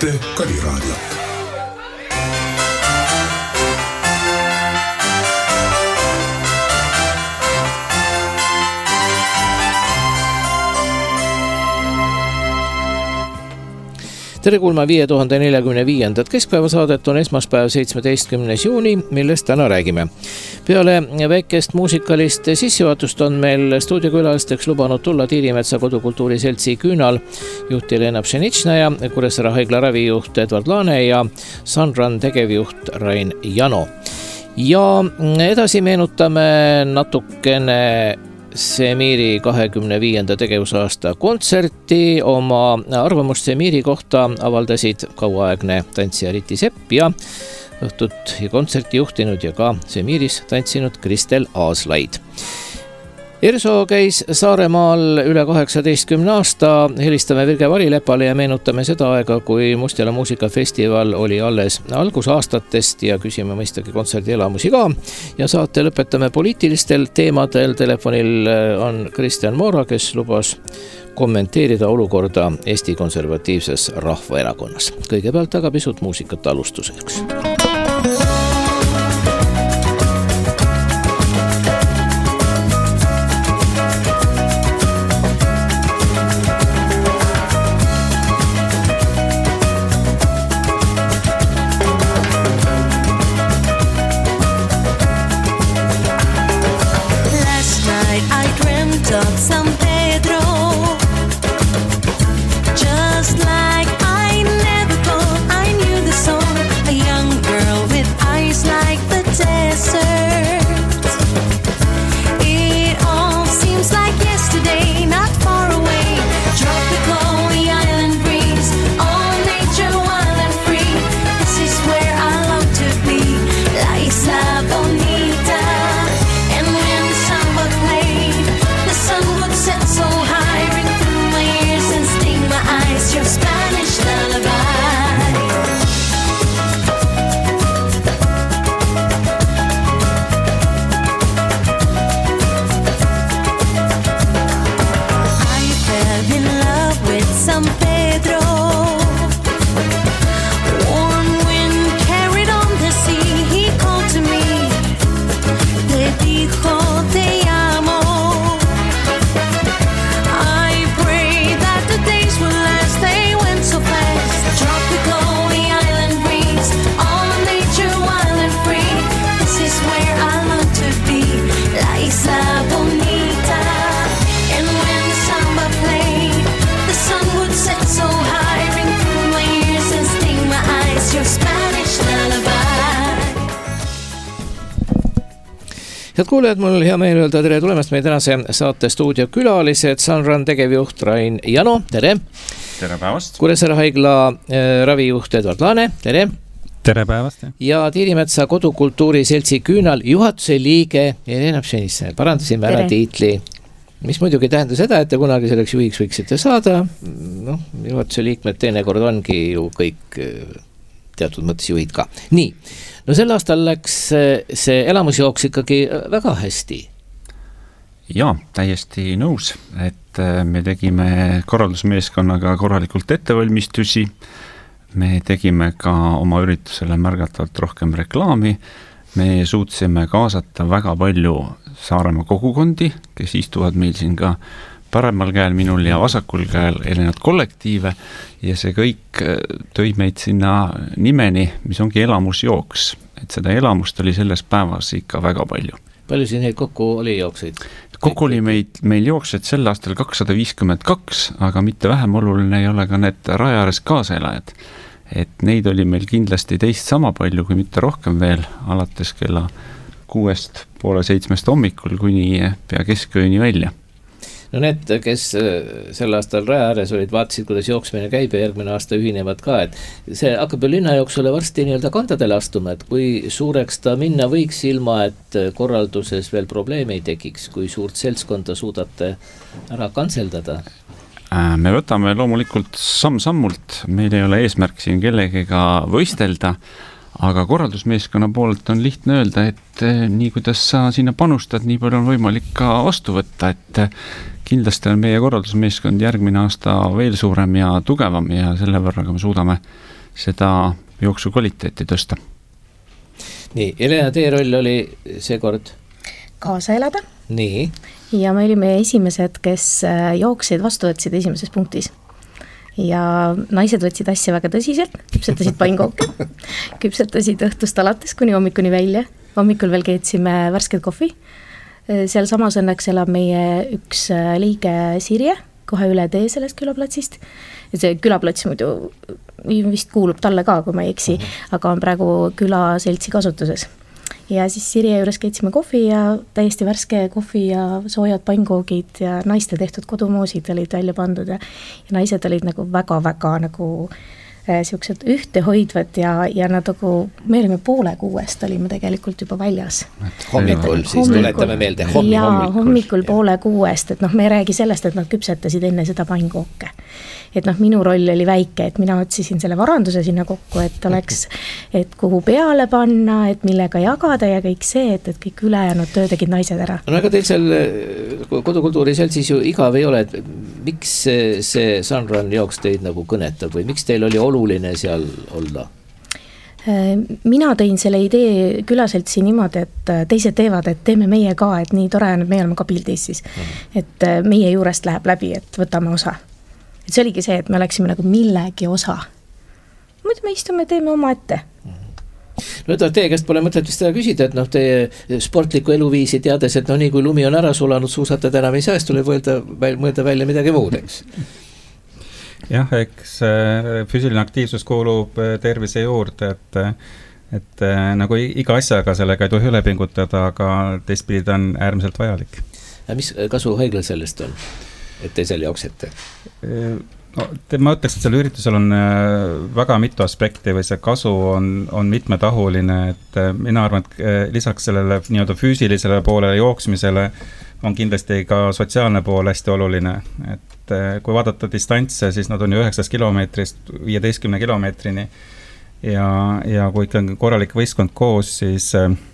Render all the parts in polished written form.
kuulate Kaliraadiot. Tere kuulma 5045. Keskpäevasaadet on esmaspäev 17. juuni, millest täna räägime. Peale väikest muusikalist sissejuhatust on meil stuudiokülalisteks lubanud tulla Tiirimetsa Kodukultuuri Seltsi Küünal juht Jelena Pšenitšna ja Kuressaare haigla ravijuht Edward Laane ja Sunrun tegevjuht Rain Jano. Ja edasi meenutame natukene Semiiri 25. tegevusaasta kontserti. Oma arvamust Semiiri kohta avaldasid kauaaegne tantsija Riti Sepp ja õhtut ja kontserti juhtinud ja ka Semiiris tantsinud Kristel Aaslaid. Erso käis Saaremaal üle 18 aasta, helistame Virge Varilepale ja meenutame seda aega, kui Mustjala muusikafestival oli alles algusaastatest ja küsime mõistagi kontserdi elamusi ka. Ja saate lõpetame poliitilistel teemadel. Telefonil on Kristjan Moora, kes lubas kommenteerida olukorda Eesti Konservatiivses Rahvaerakonnas. Kõigepealt aga pisut muusikat alustuseks. Head kuulajad, mul hea meel öelda tere tulemast meie tänase saate stuudiokülalised. Sunrun tegevjuht Rain Jano, tere! Tere päevast! Kuressaare haigla ravijuht Edward Laane, tere! Tere päevast! Ja Tiirimetsa Kodukultuuri Seltsi Küünal juhatuse liige Jelena Pšenitšna. Parandasime ära tiitli, mis muidugi tähendab seda, et te kunagi selleks juhiks võiksite saada. Juhatuse liikmed teinekord ongi ju kõik teatud mõttes juhid ka. Nii, no sel aastal läks see elamusjooks ikkagi väga hästi. Jaa, täiesti nõus, et me tegime korraldusmeeskonnaga korralikult ettevalmistusi. Me tegime ka oma üritusele märgatavalt rohkem reklaami. Me suutsime kaasata väga palju Saaremaa kogukondi, kes istuvad meil siin ka paremal käel minul ja vasakul käel erinevad kollektiive ja see kõik tõi meid sinna nimeni, mis ongi elamusjooks. Et seda elamust oli selles päevas ikka väga palju. Palju siin neid kokku oli jookseid? Kokku oli meil jooksed sel aastal 252, aga mitte vähem oluline ei ole ka need rajaares kaasaelajad. Et neid oli meil kindlasti teist sama palju, kui mitte rohkem veel, alates kella 6:30 hommikul kuni pea keskööni välja. No need, kes sel aastal raja ääres olid, vaatasid, kuidas jooksmine käib ja järgmine aasta ühinevad ka, et see hakkab ju linnajooksule varsti nii-öelda kandadele astuma, et kui suureks ta minna võiks ilma, et korralduses veel probleeme ei tekiks, kui suurt seltskonda suudate ära kantseldada? Me võtame loomulikult samm-sammult, meil ei ole eesmärk siin kellegiga võistelda, aga korraldusmeeskonna poolt on lihtne öelda, et nii kuidas sa sinna panustad, nii palju on võimalik ka vastu võtta, et kindlasti on meie korraldusmeeskond järgmine aasta veel suurem ja tugevam ja selle võrraga me suudame seda jooksu kvaliteeti tõsta. Nii, Helena, teie roll oli seekord? Kaasa elada. Nii. Ja me olime esimesed, kes jooksid vastu võtsid esimeses punktis. Ja naised võtsid asja väga tõsiselt, küpsetasid painkooke, küpsetasid õhtust alates kuni hommikuni välja. Hommikul veel keetsime värsked kohvi. Seal samas õnneks elab meie üks liige Sirje, kohe üle tee sellest külaplatsist. See külaplats muidu vist kuulub talle ka, kui ma ei eksi, aga on praegu külaseltsi kasutuses. Ja siis Sirje juures keetsime kohvi ja täiesti värske kohvi ja soojad painkoogid ja naiste tehtud kodumoosid olid välja pandud ja naised olid nagu väga-väga nagu siuksed ühtehoidvad ja nad nagu, me olime 5:30 olime tegelikult juba väljas. Hommikul siis tuletame meelde. Hommikul 5:30, et me ei räägi sellest, et nad küpsetasid enne seda painkooke. Et minu roll oli väike, et mina otsisin selle varanduse sinna kokku, et oleks, et kuhu peale panna, et millega jagada ja kõik see, et kõik ülejäänud töö tegid naised ära. No aga teil seal Kodukultuuri seltsis ju igav ei ole, et miks see Sunrun jooks teid nagu kõnetab või miks teil oli oluline seal olla? Mina tõin selle idee külaseltsi niimoodi, et teised teevad, et teeme meie ka, et nii tore on, et meie oleme ka pildis siis. Et meie juurest läheb läbi, et võtame osa. Et see oligi see, et me oleksime nagu millegi osa. Muidu me istume ja teeme oma ette. No teie käest pole mõtet vist seda küsida, et teie sportliku eluviisi teades, et nii kui lumi on ära sulanud, suusatad enam ei saa, tuleb mõelda välja midagi muud, eks? Jah, eks füüsiline aktiivsus kuulub tervise juurde, et nagu iga asjaga sellega ei tohi üle pingutada, aga teistpidi ta on äärmiselt vajalik. Ja mis kasu haiglal sellest on? Et te seal jooksete? Ma ütleks, et selle üritusel on väga mitu aspekti või see kasu on mitmetahuline, et mina arvan, et lisaks sellele nii-öelda füüsilisele poolele jooksmisele on kindlasti ka sotsiaalne pool hästi oluline, et kui vaadata distantse, siis nad on ju 9 kilomeetrist 15 kilomeetrini ja kui ikka korralik võistkond koos, siis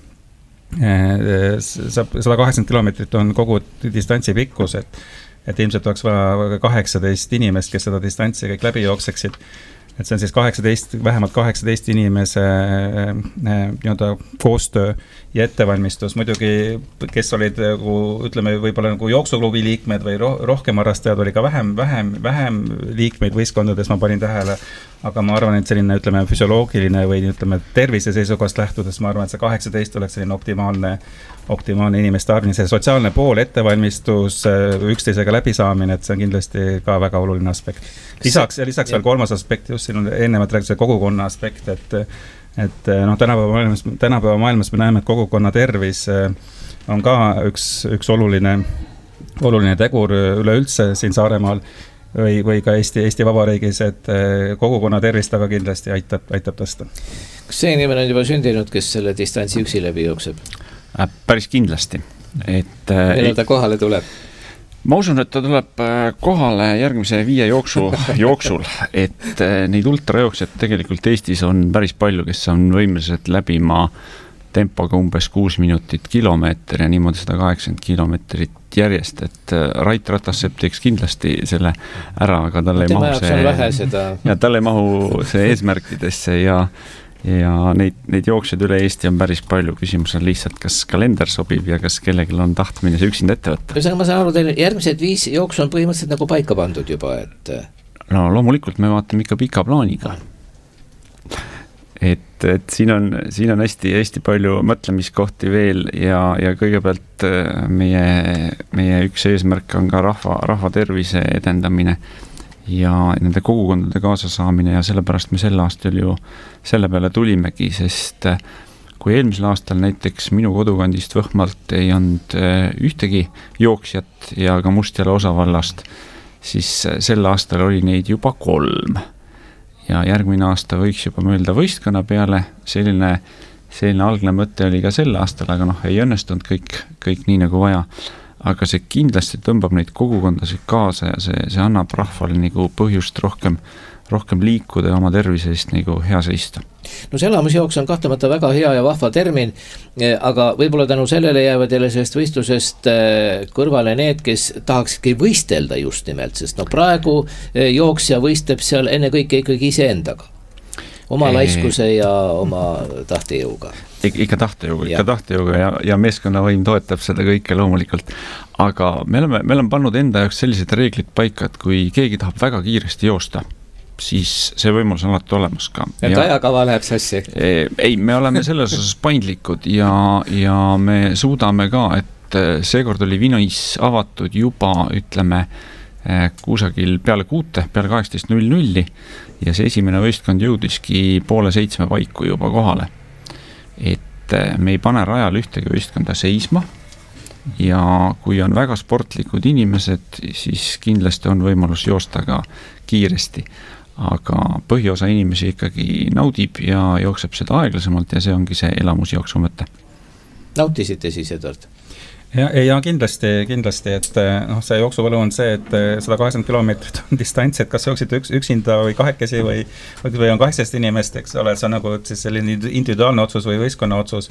180 kilomeetrit on kogu distantsi pikkus, et ilmselt oleks vaja 18 inimest, kes seda distantsi kõik läbi jookseksid. Et see on siis vähemalt 18 inimese nii-öelda koostöö ja ettevalmistus. Muidugi, kes olid, ütleme, võib-olla nagu jooksuklubi liikmed või rohkem harrastajad, oli ka vähem liikmeid võistkondades, ma panin tähele. Aga ma arvan, et selline, ütleme, füsioloogiline või ütleme, tervise seisukohast lähtudes, ma arvan, et see 18 oleks selline optimaalne inimeste arv. See sotsiaalne pool, ettevalmistus, üksteisega läbisaamine, et see on kindlasti ka väga oluline aspekt. Lisaks veel kolmas aspekt, just siin on ennemalt räägitud see kogukonna aspekt, et tänapäeva maailmas me näeme, et kogukonna tervis on ka üks oluline tegur üleüldse siin Saaremaal või ka Eesti Vabariigis, et kogukonna tervist aga kindlasti aitab tõsta. Kas see inimene on juba sündinud, kes selle distantsi üksi läbi jookseb? Päris kindlasti. Millal ta kohale tuleb? Ma usun, et ta tuleb kohale järgmise 5 jooksul, et neid ultrajooksjad tegelikult Eestis on päris palju, kes on võimelised läbima tempoga umbes 6 minutit kilomeeter ja niimoodi 180 kilomeetrit järjest, et Rait Ratassepp teeks kindlasti selle ära, aga talle ei mahu see eesmärkidesse ja neid jooksjaid üle Eesti on päris palju. Küsimus on lihtsalt, kas kalender sobib ja kas kellelgi on tahtmine see üksinda ette võtta. Ma saan aru, teil järgmised 5 jooksu on põhimõtteliselt nagu paika pandud juba, et... No loomulikult me vaatame ikka pika plaaniga. Et siin on hästi palju mõtlemiskohti veel ja kõigepealt meie üks eesmärk on ka rahva tervise edendamine ja nende kogukondade kaasasaamine ja sellepärast me sel aastal ju selle peale tulimegi, sest kui eelmisel aastal näiteks minu kodukandist Võhmalt ei olnud ühtegi jooksjat ja ka Mustjala osavallast, siis sel aastal oli neid juba 3. Ja järgmine aasta võiks juba mõelda võistkonna peale, selline algne mõte oli ka sel aastal, aga ei õnnestunud kõik nii nagu vaja. Aga see kindlasti tõmbab neid kogukondasid kaasa ja see annab rahvale nagu põhjust rohkem liikuda ja oma tervise eest nagu hea seista. No see elamusjooks on kahtlemata väga hea ja vahva termin, aga võib-olla tänu sellele jäävad jälle sellest võistlusest kõrvale need, kes tahakski võistelda just nimelt, sest praegu jooksja võistleb seal enne kõike ikkagi iseendaga. oma laiskuse ja oma tahtejõuga. Ikka tahtejõuga ja meeskonnavõim toetab seda kõike loomulikult. Aga me oleme pannud enda jaoks sellised reeglid paika, et kui keegi tahab väga kiiresti joosta, siis see võimalus on alati olemas ka. Et ajakava läheb sassi? Ei, me oleme selles osas paindlikud ja me suudame ka, et seekord oli Vinis avatud juba, ütleme, kusagil peale 18:00 ja see esimene võistkond jõudiski 6:30 paiku juba kohale. Et me ei pane rajal ühtegi võistkonda seisma ja kui on väga sportlikud inimesed, siis kindlasti on võimalus joosta ka kiiresti. Aga põhiosa inimesi ikkagi naudib ja jookseb seda aeglasemalt ja see ongi see elamusjooksu mõte. Nautisite siis, Edward? Ja kindlasti, et see jooksuvõlu on see, et 180 kilomeetrit on distants, et kas jooksid üksinda või kahekesi või on 18 inimest, eks ole, see on nagu siis selline individuaalne otsus või võistkonna otsus.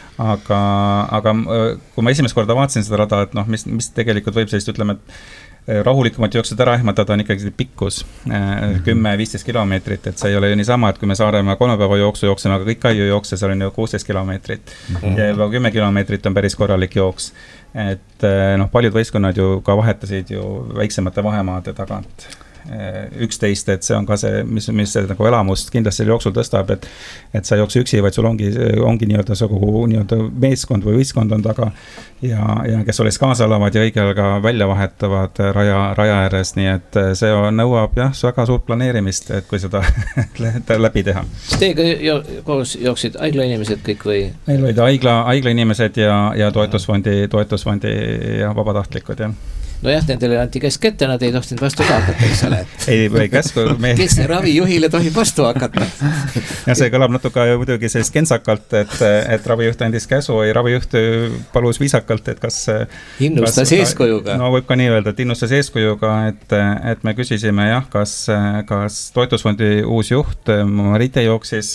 Aga kui ma esimest korda vaatasin seda rada, et mis tegelikult võib sellist, ütleme, rahulikumat jooksud ära ehmatada on ikkagi pikkus 10-15 kilomeetrit, et see ei ole ju niisama, et kui me Saaremaa 3 päeva jooksu jookseme, aga kõik Kaiu jookse, seal on ju 16 kilomeetrit ja juba 10 kilomeetrit on päris korralik jooks. Et paljud võistkonnad ju ka vahetasid ju väiksemate vahemaade tagant 11, et see on ka see, mis nagu elamust kindlasti jooksul tõstab, et sa ei jookse üksi, vaid sul ongi nii-öelda meeskond või võistkond on taga ja kes oleks kaasalaavad ja õigel ka välja vahetavad raja ääres, nii et see nõuab väga suurt planeerimist, et kui seda läbi teha. Teiega koos jooksid haigla inimesed kõik või? Meil olid haigla inimesed ja toetusfondi ja vabatahtlikud, jah. Nojah, nendele anti käsk ette, nad ei tohtinud vastu ka hakata, eks ole. Ei käsku. Kes ravijuhile tohib vastu hakata? Ja see kõlab natuke muidugi sellist kentsakalt, et ravijuht andis käsu ja ravijuht palus viisakalt, et kas... Innustas eeskujuga. No võib ka nii öelda, et innustas eeskujuga, et me küsisime kas toetusfondi uus juht, Marite jooksis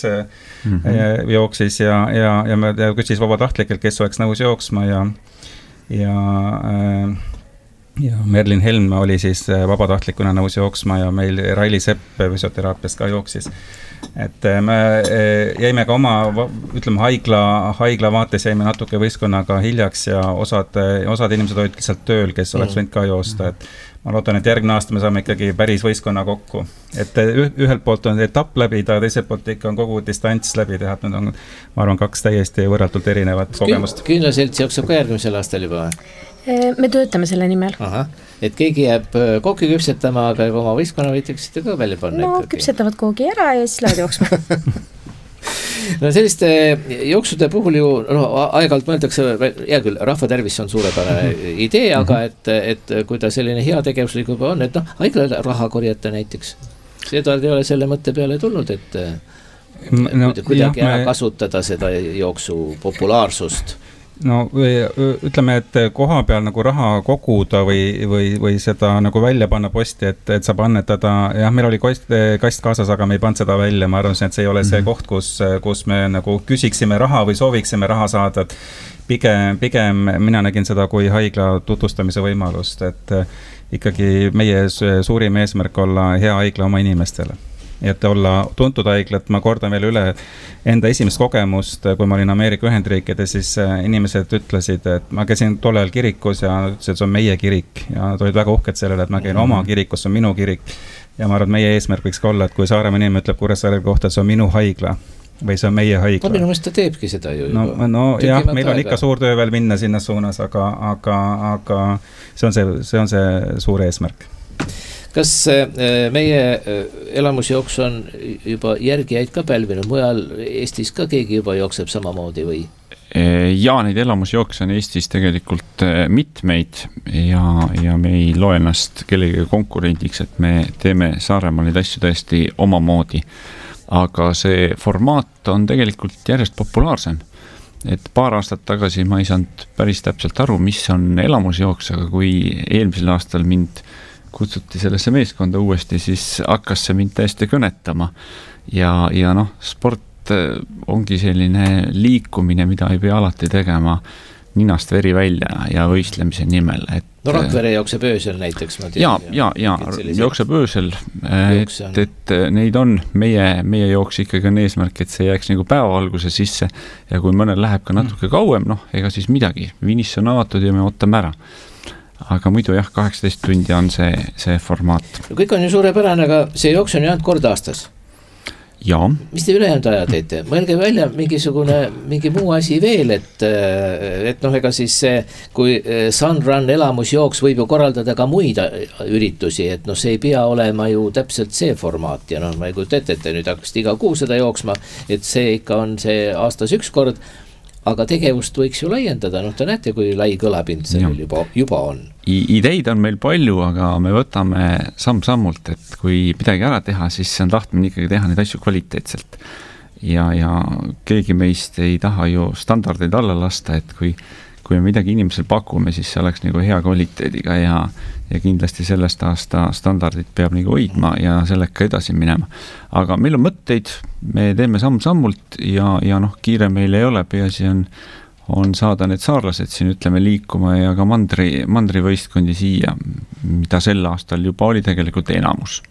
ja me küsis vabatahtlikelt, kes oleks nõus jooksma ja Merlin Helm oli siis vabatahtlikuna nõus jooksma ja meil Raili Sepp füsioteraapiast ka jooksis. Et me jäime ka oma, ütleme, haigla vaates jäime natuke võistkonnaga hiljaks ja osad inimesed olid lihtsalt tööl, kes oleks võinud ka joosta. Et ma loodan, et järgmine aasta me saame ikkagi päris võistkonna kokku. Et ühelt poolt on etapp läbi, teiselt poolt ikka on kogu distants läbi teha. Need on, ma arvan, 2 täiesti võrratult erinevat kogemust. Küünlaselts jookseb ka järgmisel aastal juba? Me töötame selle nimel. Aha, et keegi jääb kooki küpsetama, aga oma võistkonna võiksite ka välja panna. No küpsetavad koogi ära ja siis lähevad jooksma. No selliste jooksude puhul ju aeg-ajalt mõeldakse, hea küll, rahvatervis on suurepärane idee, aga et kui ta selline hea tegevuslik juba on, et haiglale raha korjata näiteks. Seda ei ole selle mõtte peale tulnud, et kuidagi ära kasutada seda jooksu populaarsust. No ütleme, et koha peal nagu raha koguda või seda nagu välja panna posti, et saab annetada, jah, meil oli kast kaasas, aga me ei pannud seda välja, ma arvan, et see ei ole see koht, kus me nagu küsiksime raha või sooviksime raha saada, pigem mina nägin seda kui haigla tutvustamise võimalust, et ikkagi meie suurim eesmärk olla hea haigla oma inimestele. Et olla tuntud haiglat, ma kordan veel üle enda esimest kogemust, kui ma olin Ameerika Ühendriikides, siis inimesed ütlesid, et ma käisin tollel kirikus ja ütlesid, et see on meie kirik ja nad olid väga uhked sellele, et ma käin oma kirikus, see on minu kirik ja ma arvan, et meie eesmärk võiks ka olla, et kui Saaremaa inimene ütleb Kuressaare kohta, et see on minu haigla või see on meie haigla. Minu mõist ta teebki seda ju. No jah, meil on ikka suur töö veel minna sinna suunas, aga see on see suur eesmärk. Kas meie elamusjooks on juba järgijaid ka pälvinud? Mujal Eestis ka keegi juba jookseb samamoodi või? Ja neid elamusjookse on Eestis tegelikult mitmeid ja me ei loe ennast kellegi konkurendiks, et me teeme Saaremaal neid asju tõesti omamoodi. Aga see formaat on tegelikult järjest populaarsem. Et paar aastat tagasi ma ei saanud päris täpselt aru, mis on elamusjooks, aga kui eelmisel aastal mind kutsuti sellesse meeskonda uuesti, siis hakkas see mind täiesti kõnetama ja sport ongi selline liikumine, mida ei pea alati tegema ninast veri välja ja võistlemise nimel, et no Rakvere jookseb öösel näiteks, ma tean. Ja jookseb öösel, et neid on, meie jooks ikkagi on eesmärk, et see jääks nagu päevavalguse sisse ja kui mõnel läheb ka natuke kauem, ega siis midagi, finiš on avatud ja me ootame ära. Aga muidu 18 tundi on see formaat. No kõik on ju suurepärane, aga see jooks on ju ainult kord aastas. Jaa. Mis te ülejäänud aja teete? Mõelge välja mingi muu asi veel, et ega siis see, kui Sunrun elamusjooks võib ju korraldada ka muid üritusi, et see ei pea olema ju täpselt see formaat ja ma ei kujuta ette, et te nüüd hakkasite iga kuu seda jooksma, et see ikka on see aastas üks kord, aga tegevust võiks ju laiendada, te näete, kui lai kõlapind sellel juba on. Ideid on meil palju, aga me võtame samm-sammult, et kui midagi ära teha, siis see on tahtmine ikkagi teha neid asju kvaliteetselt. Ja keegi meist ei taha ju standardeid alla lasta, et kui me midagi inimesel pakume, siis see oleks nagu hea kvaliteediga ja kindlasti sellest aasta standardid peab nagu hoidma ja sellega edasi minema. Aga meil on mõtteid, me teeme samm-sammult ja kiire meil ei ole, peaasi on saada need saarlased siin ütleme liikuma ja ka mandrivõistkondi siia, mida sel aastal juba oli tegelikult enamus.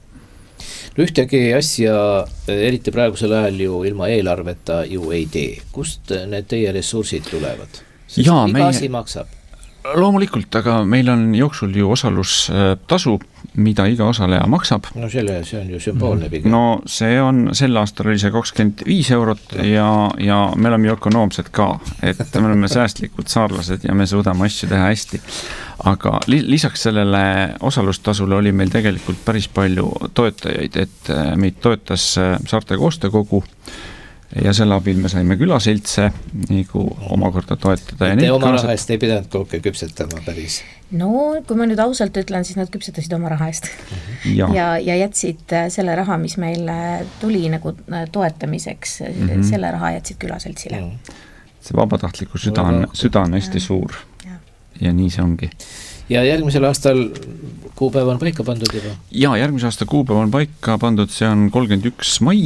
Ühtegi asja, eriti praegusel ajal ju ilma eelarveta ju ei tee. Kust need teie ressursid tulevad? Iga asi maksab. Loomulikult, aga meil on jooksul ju osalustasu, mida iga osaleja maksab. No see on ju sümboolne pigem. No see on, sel aastal oli see 25 eurot ja me oleme ju ökonoomsed ka, et me oleme säästlikud saarlased ja me suudame asju teha hästi. Aga lisaks sellele osalustasule oli meil tegelikult päris palju toetajaid, et meid toetas Saarte koostöökogu ja selle abil me saime külaseltse nagu omakorda toetada. Te oma raha eest ei pidanud kogu küpsetama päris? No, kui ma nüüd ausalt ütlen, siis nad küpsetasid oma raha eest ja jätsid selle raha, mis meil tuli nagu toetamiseks, selle raha jätsid külaseltsile. See vabatahtliku süda on hästi suur ja nii see ongi. Ja järgmisel aastal kuupäev on paika pandud juba? Ja järgmise aasta kuupäev on paika pandud, see on 31. mai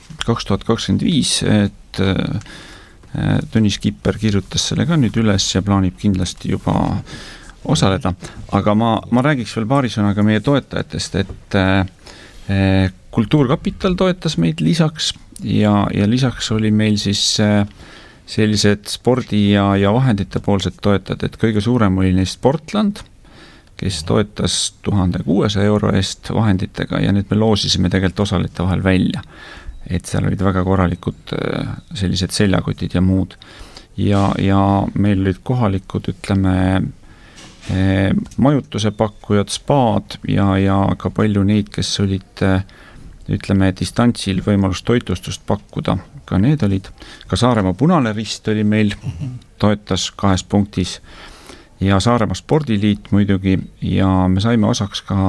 2025, et Tõnis Kipper kirjutas selle ka nüüd üles ja plaanib kindlasti juba osaleda. Aga ma räägiks veel paari sõnaga meie toetajatest, et Kultuurkapital toetas meid lisaks ja lisaks oli meil siis sellised spordi ja vahendite poolsed toetajad, et kõige suurem oli neist Sportland, kes toetas 1600 euro eest vahenditega ja nüüd me loosisime tegelikult osalite vahel välja. Et seal olid väga korralikud sellised seljakotid ja muud. Ja meil olid kohalikud, ütleme, majutuse pakkujad, spaad ja ka palju neid, kes olid, ütleme, distantsil võimalus toitlustust pakkuda. Ka need olid. Ka Saaremaa Punane Rist oli meil, toetas 2 punktis ja Saaremaa Spordiliit muidugi ja me saime osaks ka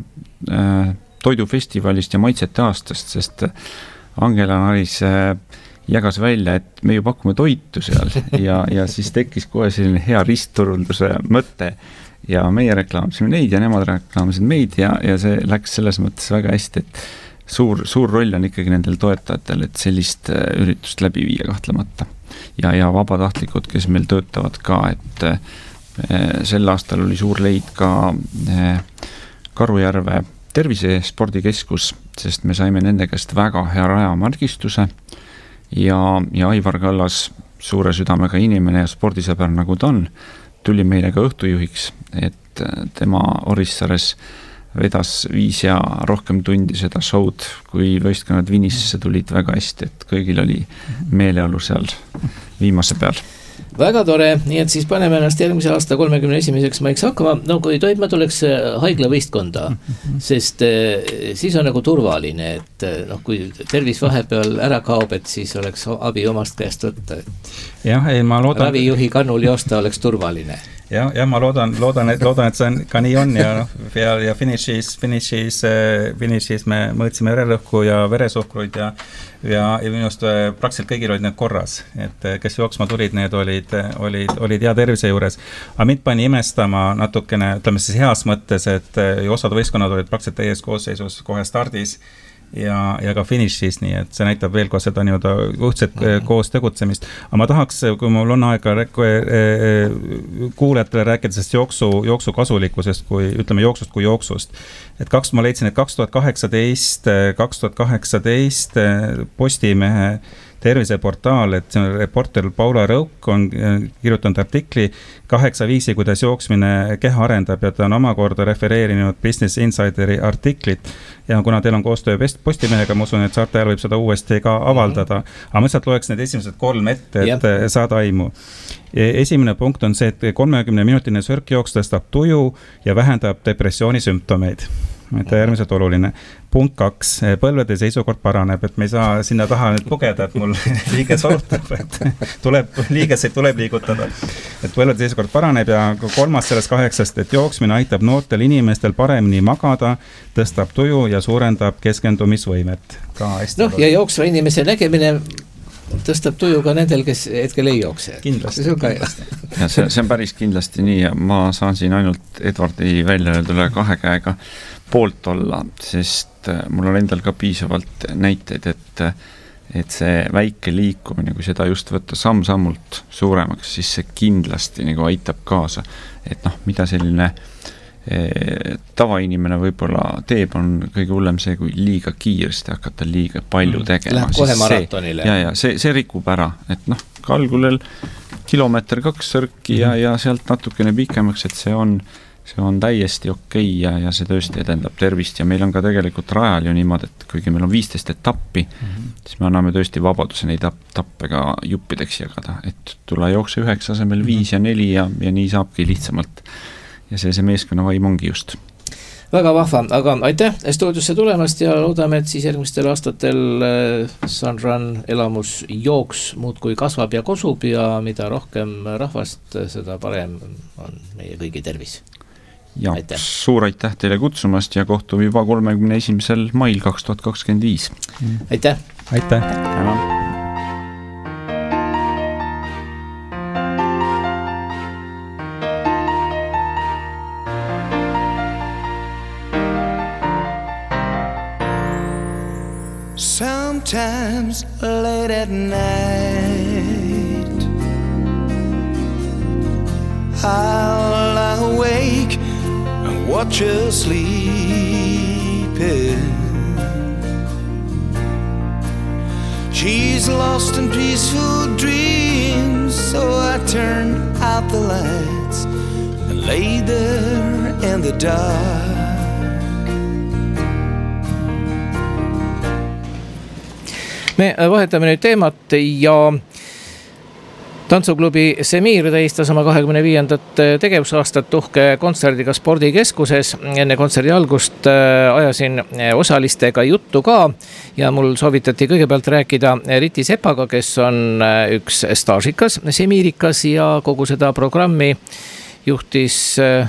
toidufestivalist ja maitsete aastast, sest Angela Naris jagas välja, et me ju pakume toitu seal ja siis tekkis kohe selline hea ristturunduse mõte ja meie reklaamisime neid ja nemad reklaamisid meid ja see läks selles mõttes väga hästi, et suur roll on ikkagi nendel toetajatel, et sellist üritust läbi viia kahtlemata. Ja vabatahtlikud, kes meil töötavad ka, et sel aastal oli suur leid ka Karujärve Tervise spordikeskus, sest me saime nende käest väga hea rajamargistuse ja Aivar Kallas, suure südamega inimene ja spordisõber nagu ta on, tuli meile ka õhtujuhiks, et tema Orissares vedas 5 ja rohkem tundi seda show'd, kui võistkonnad Vinisesse tulid väga hästi, et kõigil oli meeleolu seal viimase peal. Väga tore, nii et siis paneme ennast järgmise aasta 31. maiks hakkama. No kui tohib, ma tuleks haiglavõistkonda, sest siis on nagu turvaline, et kui tervis vahepeal ära kaob, et siis oleks abi omast käest võtta. Ma loodan... Ravijuhi kannul joosta oleks turvaline. Ja ma loodan, et see ka nii on ja finišis me mõõtsime vererõhku ja veresuhkruid ja minust praktiliselt kõigil olid need korras, et kes jooksma tulid, need olid hea tervise juures. Aga mind pani imestama natukene, ütleme siis heas mõttes, et osad võistkonnad olid praktiliselt täies koosseisus kohe stardis ja ka finišis, nii et see näitab veel ka seda nii-öelda ühtset koos tegutsemist. Aga ma tahaks, kui mul on aega kuulajatele rääkida sellest jooksu kasulikkusest, ütleme jooksust kui jooksust. Ma leidsin, et 2018 Postimehe terviseportaal, et see on reporter Paula Rõuk on kirjutanud artikli 8 viisi, kuidas jooksmine keha arendab ja ta on omakorda refereerinud Business Insideri artiklit ja kuna teil on koostöö Postimehega, ma usun, et saarte ajal võib seda uuesti ka avaldada, aga ma lihtsalt loeks need esimesed 3 ette, et saada aimu. Esimene punkt on see, et 30-minutine sörkjooks tõstab tuju ja vähendab depressiooni sümptomeid. Et järgmiselt oluline. Punkt 2. Põlvede seisukord paraneb, et me ei saa sinna taha nüüd pugeda, et mul liige sorutab, et liigeseid tuleb liigutada. Et põlvede seisukord paraneb ja 3. sellest 8, et jooksmine aitab noortel inimestel paremini magada, tõstab tuju ja suurendab keskendumisvõimet. Ja jooksva inimese nägemine tõstab tuju ka nendel, kes hetkel ei jookse. Kindlasti. Ja see on päris kindlasti nii ja ma saan siin ainult Edvardi välja öeldule 2 käega poolt olla, sest mul on endal ka piisavalt näiteid, et see väike liikumine, kui seda just võtta samm-sammult suuremaks, siis see kindlasti nagu aitab kaasa. Et mida selline tavainimene võib-olla teeb, on kõige hullem see, kui liiga kiiresti hakata liiga palju tegema. Läheb kohe maratonile. Ja see rikub ära, et algul 1 kilomeeter 2 sörki ja sealt natukene pikemaks, et see on täiesti okei ja see tõesti edendab tervist ja meil on ka tegelikult rajal ju niimoodi, et kuigi meil on 15 etappi, siis me anname tõesti vabaduse neid etappe ka juppideks jagada, et tulla jookse 9 asemel 5 ja 4 ja nii saabki lihtsamalt. Ja see meeskonna vaim ongi just. Väga vahva, aga aitäh stuudiosse tulemast ja loodame, et siis järgmistel aastatel Sunrun elamus jooks muudkui kasvab ja kosub ja mida rohkem rahvast, seda parem on meie kõigi tervis. Ja suur aitäh teile kutsumast ja kohtume juba 31. mail 2025. Aitäh! Aitäh! Tänan! Sometimes late at night I'll lie awake and watch her sleeping. She's lost in peaceful dreams, so I turn out the lights and lay there in the dark. Me vahetame nüüd teemat ja tantsuklubi Semir tähistas oma 25. tegevusaastat uhke kontserdiga spordikeskuses. Enne kontserdi algust ajasin osalistega juttu ka ja mul soovitati kõigepealt rääkida Riti Sepaga, kes on üks staažikas Semirikas ja kogu seda programmi juhtis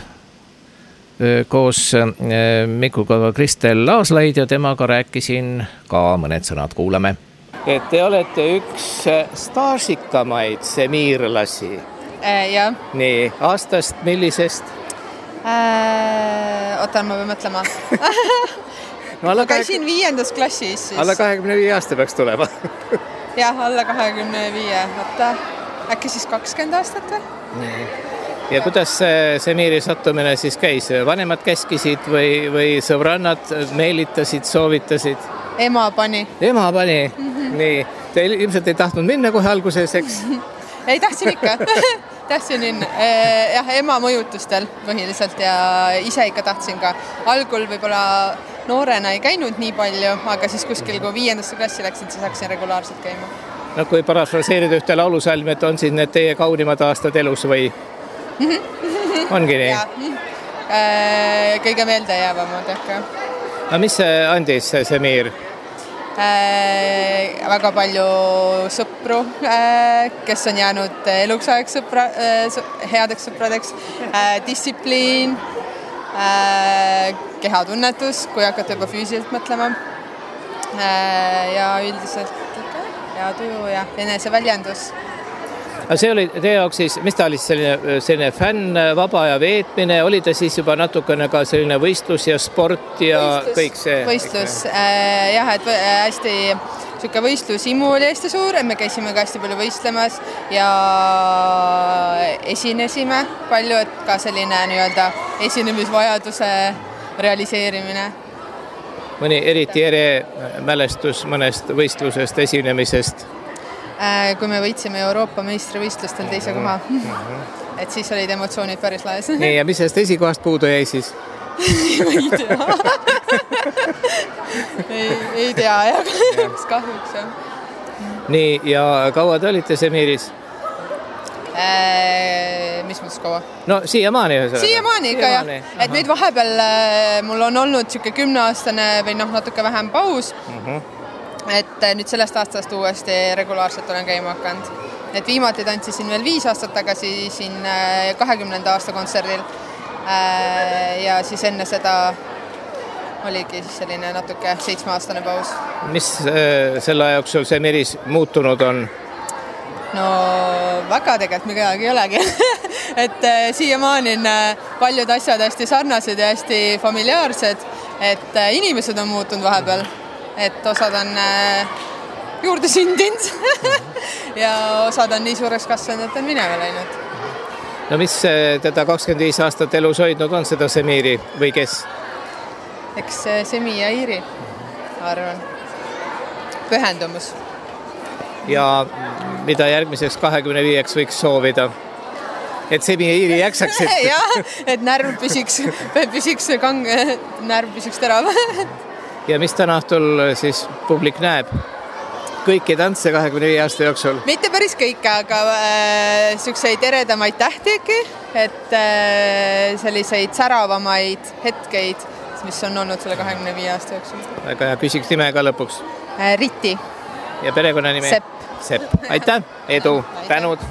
koos Mikuga Kristel Laaslaid ja temaga rääkisin ka mõned sõnad, kuulame. Et te olete üks staažikamaid semirlasi. Jah. Nii, aastast millisest? Otan, ma pean mõtlema. No, käisin 5. klassis. Siis. Alla 25 aasta peaks tulema. Jah, alla 25. Võtta, äkki siis 20 aastat või? Nii. Ja kuidas Semiri sattumine siis käis? Vanemad käskisid või sõbrannad meelitasid, soovitasid? Ema pani. Ema pani? Nii, te ilmselt ei tahtnud minna kohe alguses, eks? Ei, tahtsin ikka. Tahtsin jah, ema mõjutustel põhiliselt ja ise ikka tahtsin ka. Algul võib-olla noorena ei käinud nii palju, aga siis kuskil kui 5. klassi läksin, siis hakkasin regulaarselt käima. No kui parafraseerida ühte laulusalmi, et on siis need teie kaunimad aastad elus või? Ongi nii? Ja, kõige meelde jäävamad ehk. Aga mis see andis, see Semir? Väga palju sõpru, kes on jäänud eluks headeks sõpradeks, distsipliin, kehatunnetus, kui hakata juba füüsiliselt mõtlema ja üldiselt hea tuju ja eneseväljendus. Aga see oli teie jaoks siis, mis ta oli selline fänn, vaba aja veetmine, oli ta siis juba natukene ka selline võistlus ja sport ja kõik see? Võistlus, jah, et hästi selline võistlusimu oli hästi suur, et me käisime ka hästi palju võistlemas ja esinesime palju, et ka selline nii-öelda esinemisvajaduse realiseerimine. Mõni eriti mälestus mõnest võistlusest, esinemisest? Kui me võitsime Euroopa meistrivõistlustel teise koha. Et siis olid emotsioonid päris laes. Nii, ja mis sellest esikohast puudu jäi siis? ei tea. ei tea, jah, kahjuks. Nii, ja kaua te olite Semiris? Mis mõttes kaua? No siiamaani. Siiamaani ikka, jah. Et nüüd vahepeal mul on olnud 10-aastane või natuke vähem paus. Et nüüd sellest aastast uuesti regulaarselt olen käima hakanud. Et viimati tantsisin veel 5 aastat tagasi siin 20. aasta kontserdil. Ja siis enne seda oligi selline natuke 7-aastane paus. Mis selle jooksul Semiris muutunud on? No väga tegelikult midagi ei olegi. Et siiamaani on paljud asjad hästi sarnased ja hästi familiaarsed. Et inimesed on muutunud vahepeal. Et osad on juurde sündinud ja osad on nii suureks kasvanud, et on minema läinud. No mis teda 25 aastat elus hoidnud on seda Semiri või kes? Eks Semi ja Iiri, arvan. Pühendumus. Ja mida järgmiseks 25-ks võiks soovida? Et Semi ja Iiri jäksaksid? Jah, et närv püsiks terav. Ja mis täna õhtul siis publik näeb? Kõiki tantse 25 aasta jooksul? Mitte päris kõike, aga selliseid eredamaid tähtigi, et selliseid säravamaid hetkeid, mis on olnud selle 25 aasta jooksul. Väga hea, küsiks nime ka lõpuks? Riti. Ja perekonnanime? Sepp. Aitäh, edu, tänud!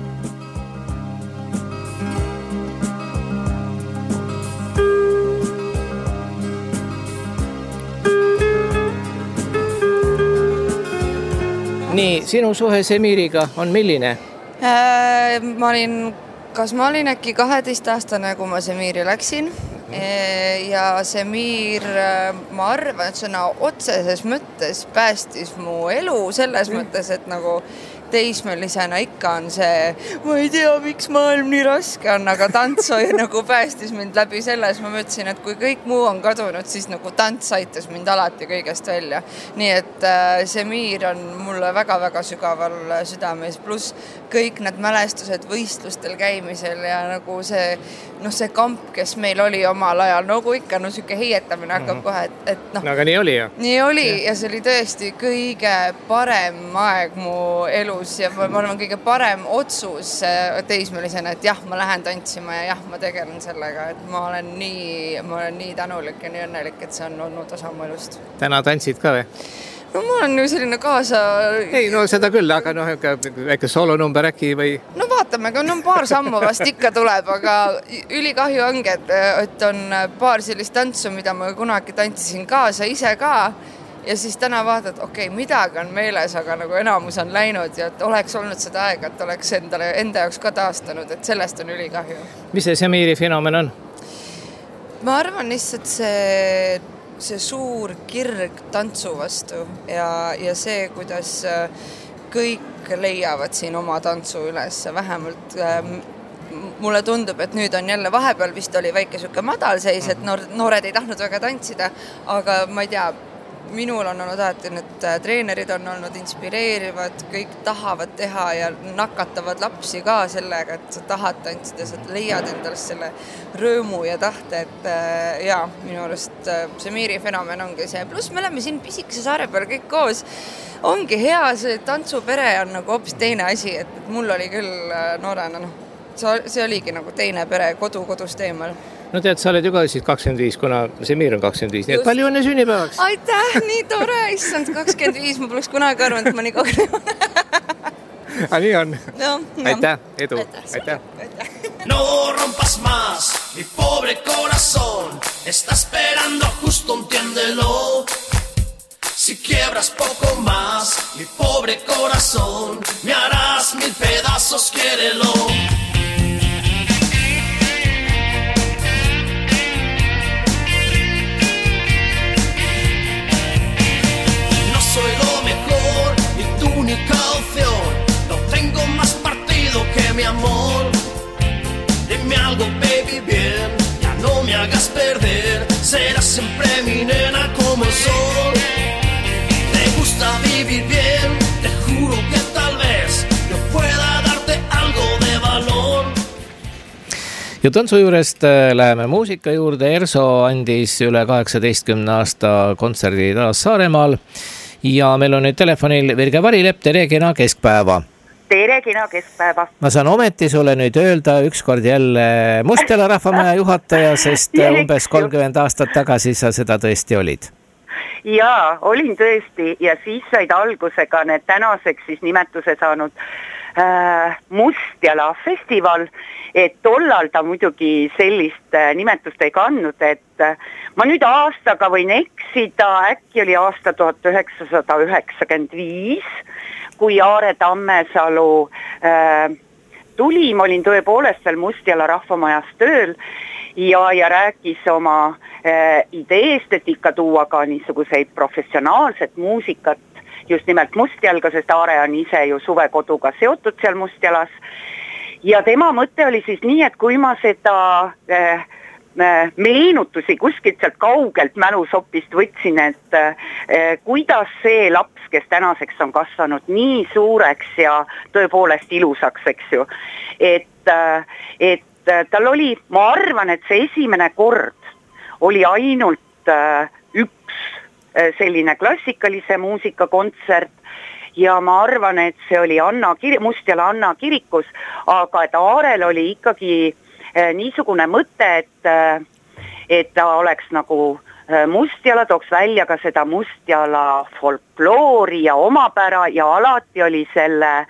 Nii, sinu suhe Semiriga on milline? Ma olin äkki 12-aastane, kui ma Semiri läksin. Ja Semir, ma arvan, et sõna otseses mõttes päästis mu elu selles mõttes, et nagu teismelisena ikka on see, ma ei tea, miks maailm nii raske on, aga tants nagu päästis mind läbi selles. Ma mõtlesin, et kui kõik muu on kadunud, siis nagu tants aitas mind alati kõigest välja. Nii et Semir on mulle väga-väga sügaval südames, pluss kõik need mälestused võistlustel käimisel ja nagu see kamp, kes meil oli omal ajal, nagu ikka, siuke heietamine hakkab kohe, et No aga nii oli ju. Nii oli ja see oli tõesti kõige parem aeg mu elus ja ma arvan kõige parem otsus teismelisena, et jah, ma lähen tantsima ja jah, ma tegelen sellega, et ma olen nii tänulik ja nii õnnelik, et see on olnud osa mu elust. Täna tantsid ka või? No mul on ju selline kaasa... Ei, no seda küll, aga väike soolonumber äkki või... No vaatame, paar sammu vast ikka tuleb, aga ülikahju ongi, et on paar sellist tantsu, mida ma kunagi tantsisin kaasa ise ka ja siis täna vaatad, okei, midagi on meeles, aga nagu enamus on läinud ja et oleks olnud seda aega, et oleks enda jaoks ka taastanud, et sellest on ülikahju. Mis see Semiri fenomen on? Ma arvan lihtsalt see suur kirg tantsu vastu ja see, kuidas kõik leiavad siin oma tantsu üles, vähemalt mulle tundub, et nüüd on jälle vahepeal vist oli väike süke madalseis, et noored ei tahtnud väga tantsida, aga ma ei tea, minul on olnud alati, need treenerid on olnud inspireerivad, kõik tahavad teha ja nakatavad lapsi ka sellega, et sa tahad tantsida, sa leiad endast selle rõõmu ja tahte, et jaa, minu arust Semiri fenomen ongi see. Pluss me oleme siin pisikese saare peal kõik koos. Ongi hea, see tantsupere on nagu hoopis teine asi, et mul oli küll noorena, see oligi nagu teine pere kodust eemal. No tead, sa oled ju ka siis 25, kuna Semir on 25, nii et palju õnne sünnipäevaks. Aitäh, nii tore, issand, 25, ma poleks kunagi arvanud, et ma nii kaugele Nii on. No. Aitäh, edu. Aitäh. No rompas más, mi pobre corazón, está esperando justo, entiéndelo. Si quiebras poco más, mi pobre corazón, me harás 1000 pedazos. besos, quiérelo. No soy lo mejor, ni tu única opción. No tengo más partido que mi amor. Dime algo, baby, bien, ya no me hagas perder. Serás siempre mi nena como el sol. Te gusta vivir bien, te juro que tal vez yo pueda darte algo de valor. Ja tantsu juurest läheme muusika juurde. Erso andis üle 18 aasta kontserdi taas Saaremaal. Ja meil on nüüd telefonil Virge Varilepp, tere kena keskpäeva. Tere kena keskpäeva. Ma saan ometi sulle nüüd öelda ükskord jälle Mustjala rahvamaja juhataja, sest umbes 30 aastat tagasi sa seda tõesti olid. Jaa, olin tõesti ja siis said algusega need tänaseks siis nimetuse saanud Mustjala festival, et tollal ta muidugi sellist nimetust ei kandnud, et ma nüüd aastaga võin eksida, äkki oli aasta 1995, kui Aare Tammesalu tuli, ma olin tõepoolest veel Mustjala rahvamajas tööl ja rääkis oma ideest, et ikka tuua ka niisuguseid professionaalset muusikat just nimelt Mustjalga, sest Aare on ise ju suvekoduga seotud seal Mustjalas. Ja tema mõte oli siis nii, et kui ma seda meenutusi kuskilt sealt kaugelt mälusopist võtsin, et kuidas see laps, kes tänaseks on kasvanud nii suureks ja tõepoolest ilusaks, eks ju, et tal oli, ma arvan, et see esimene kord oli ainult üks selline klassikalise muusika kontsert ja ma arvan, et see oli Mustjala Anna kirikus, aga et Aarel oli ikkagi niisugune mõte, et ta oleks nagu Mustjala, tooks välja ka seda Mustjala folkloori ja omapära ja alati oli selle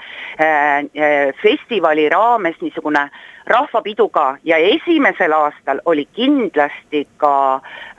festivali raames niisugune rahvapiduga ja esimesel aastal oli kindlasti ka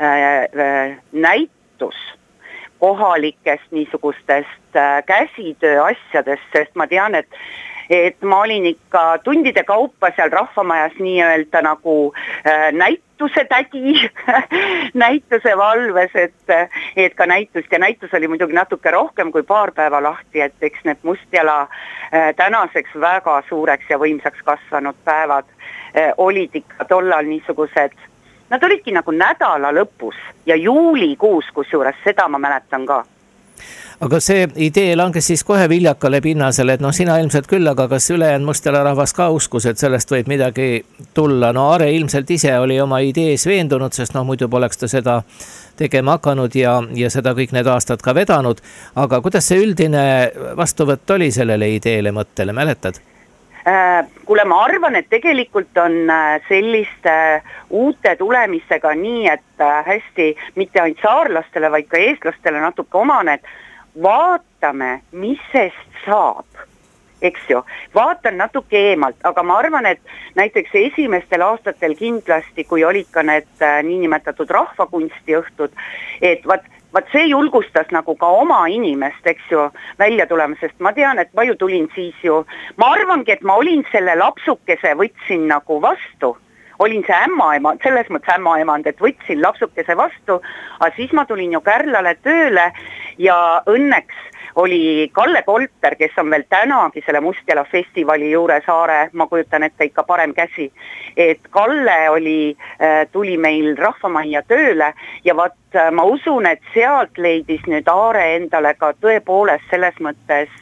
näitus kohalikest niisugustest käsitöö asjadest, sest ma tean, et ma olin ikka tundide kaupa seal rahvamajas nii-öelda nagu näituse tädi, näituse valves, et ka näitust ja näitus oli muidugi natuke rohkem kui paar päeva lahti, et eks need Mustjala tänaseks väga suureks ja võimsaks kasvanud päevad olid ikka tollal niisugused. Nad olidki nagu nädala lõpus ja juulikuus, kusjuures seda ma mäletan ka. Aga see idee langes siis kohe viljakale pinnasele, et sina ilmselt küll, aga kas ülejäänud Mustjala rahvas ka uskus, et sellest võib midagi tulla? Aare ilmselt ise oli oma idees veendunud, sest muidu poleks ta seda tegema hakanud ja seda kõik need aastad ka vedanud. Aga kuidas see üldine vastuvõtt oli sellele ideele mõttele, mäletad? Kuule, ma arvan, et tegelikult on selliste uute tulemistega nii, et hästi mitte ainult saarlastele, vaid ka eestlastele natuke omane, et vaatame, mis sest saab, eks ju. Vaatan natuke eemalt, aga ma arvan, et näiteks esimestel aastatel kindlasti, kui olid ka need niinimetatud rahvakunstiõhtud, et vaat see julgustas nagu ka oma inimest, eks ju, välja tulema, sest ma tean, et ma ju tulin siis ju, ma arvangi, et ma olin selle lapsukese, võtsin nagu vastu, olin see ämmaemand, selles mõttes ämmaemand, et võtsin lapsukese vastu, aga siis ma tulin ju Kärlale tööle ja õnneks oli Kalle Kolter, kes on veel tänagi selle Mustjala festivali juures Aare, ma kujutan ette ikka parem käsi, et Kalle tuli meil rahvamajja tööle ja ma usun, et sealt leidis nüüd Aare endale ka tõepoolest selles mõttes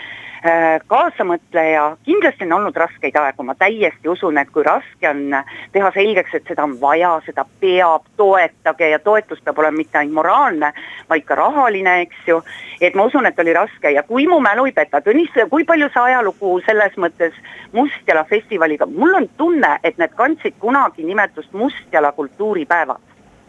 kaasamõtleja. Kindlasti on olnud raskeid aegu, ma täiesti usun, et kui raske on teha selgeks, et seda on vaja, seda peab, toetage ja toetus peab olema mitte ainult moraalne, vaid ka rahaline, eks ju, et ma usun, et oli raske ja kui mu mälu ei peta, Tõnis, kui palju sa ajalugu selles mõttes Mustjala festivaliga, mul on tunne, et need kandsid kunagi nimetust Mustjala kultuuripäevad.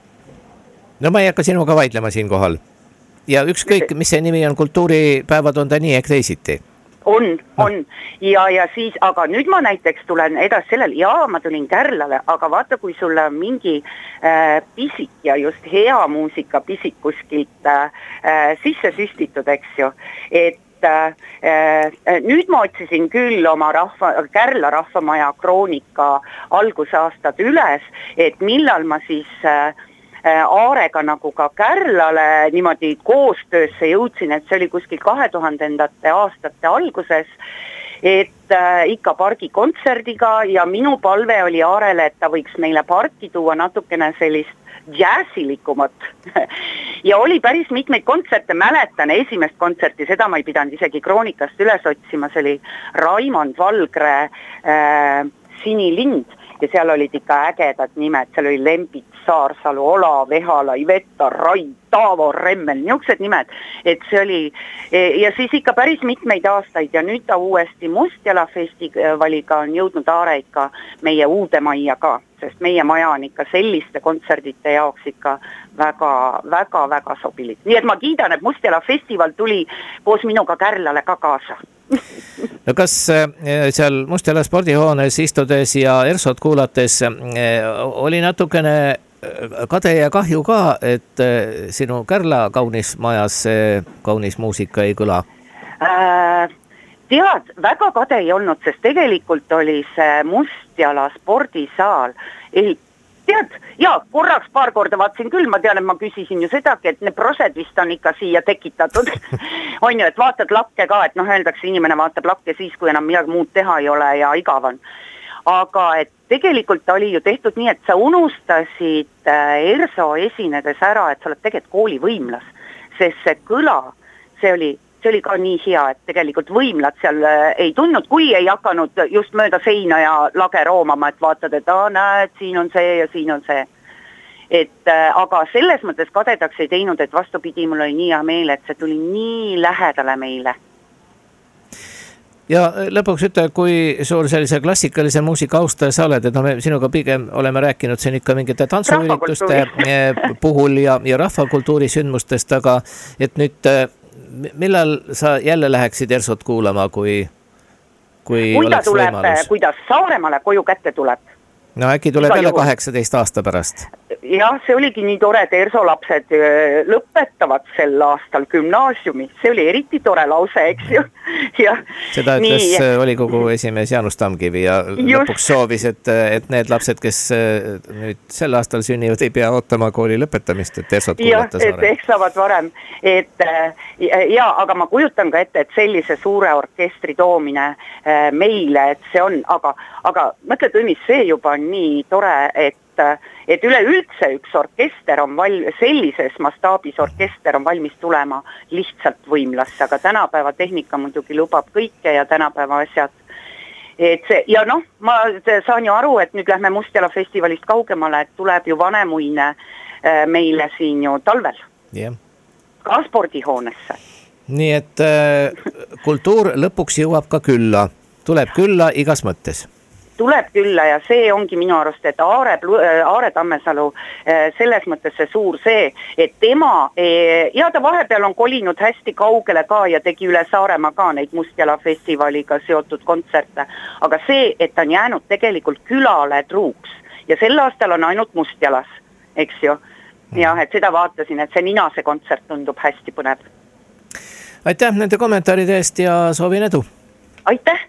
No ma ei hakka sinuga vaidlema siin kohal ja ükskõik, mis see nimi on, kultuuripäevad on ta nii ehk teisiti. On. Ja siis, aga nüüd ma näiteks tulen edasi sellele, ma tulin Kärlale, aga vaata, kui sulle on mingi pisik ja just hea muusika pisik kuskilt sisse süstitud, eks ju, et nüüd ma otsisin küll oma Kärla rahvamaja kroonika algusaastad üles, et millal ma siis Aarega nagu ka Kärlale niimoodi koostöösse jõudsin, et see oli kuskil 2000. aastate alguses, et ikka pargi kontserdiga ja minu palve oli Aarele, et ta võiks meile parki tuua natukene sellist džässilikumat ja oli päris mitmeid kontserte, mäletan esimest kontserti, seda ma ei pidanud isegi kroonikast üles otsima, see oli Raimond Valgre Sinilind ja seal olid ikka ägedad nimed, seal oli Lembit, Saarsalu, Olav, Ehala, Iveta, Rai, Taavo, Remmel, niisugused nimed, et see oli ja siis ikka päris mitmeid aastaid ja nüüd ta uuesti Mustjala festivaliga on jõudnud Aare ikka meie uude majja ka, sest meie maja on ikka selliste kontserdite jaoks ikka väga sobilik. Nii et ma kiidan, et Mustjala festival tuli koos minuga Kärlale ka kaasa. No kas seal Mustjala spordihoones istudes ja ERSOt kuulates oli natukene kade ja kahju ka, et sinu Kärla kaunis majas kaunis muusika ei kõla? Tead, väga kade ei olnud, sest tegelikult oli see Mustjala spordisaal. Tead, korraks paar korda vaatasin küll, ma tean, et ma küsisin ju sedagi, et need prosed vist on ikka siia tekitatud. On ju, et vaatad lakke ka, et öeldakse, inimene vaatab lakke siis, kui enam midagi muud teha ei ole ja igav on. Aga et tegelikult oli ju tehtud nii, et sa unustasid ERSO esinedes ära, et sa oled tegelikult kooli võimlas, sest see kõla, see oli ka nii hea, et tegelikult võimlad seal ei tundnud, kui ei hakanud just mööda seina ja lage roomama, et vaatad, et näed, siin on see ja siin on see. Et, aga selles mõttes kadedaks ei teinud, et vastupidi, mul oli nii hea meel, et see tuli nii lähedale meile. Ja lõpuks ütle, kui suur sellise klassikalise muusika austaja sa oled, et me sinuga pigem oleme rääkinud siin ikka mingite tantsuürituste puhul ja rahvakultuuri sündmustest, aga et nüüd millal sa jälle läheksid ERSOt kuulama, kui oleks võimalus? Kui ta Saaremaale koju kätte tuleb. No äkki tuleb jälle 18 aasta pärast. Jah, see oligi nii tore, et ERSO lapsed lõpetavad sel aastal gümnaasiumi. See oli eriti tore lause, eks ju. Seda ütles volikogu esimees Jaanus Tamkivi ja lõpuks soovis, et need lapsed, kes nüüd sel aastal sünnivad, ei pea ootama kooli lõpetamist, et ERSOt kuulata saavad. Jah, et saavad varem. Aga ma kujutan ka ette, et sellise suure orkestri toomine meile, et see on, aga mõtle Tõnis, see juba on nii tore, et üleüldse üks orkester on sellises mastaabis orkester on valmis tulema lihtsalt võimlasse, aga tänapäeva tehnika muidugi lubab kõike ja tänapäeva asjad. Ja ma saan ju aru, et nüüd lähme Mustjala festivalist kaugemale, et tuleb ju Vanemuine meile siin ju talvel. Ka spordihoonesse. Nii et kultuur lõpuks jõuab ka külla. Tuleb külla igas mõttes. Tuleb külla ja see ongi minu arust, et Aare Tammesalu selles mõttes see suur see, et tema, ja ta vahepeal on kolinud hästi kaugele ka ja tegi üle Saaremaa ka neid Mustjala festivaliga seotud kontserte, aga see, et ta on jäänud tegelikult külale truuks ja sel aastal on ainult Mustjalas, eks ju. Ja, et seda vaatasin, et see Ninase kontsert tundub hästi põnev. Aitäh nende kommentaaride eest ja soovin edu! Aitäh!